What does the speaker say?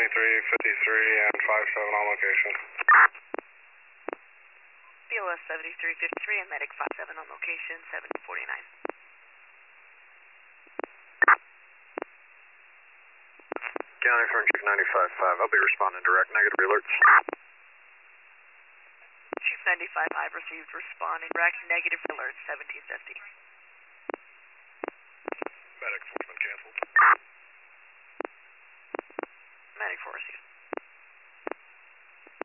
and 57 on location. BLS 7353 and Medic 57 on location, 749. County for Chief 95.5, I'll be responding direct, negative alerts. Chief 95, I've received responding direct, negative alert, 1750.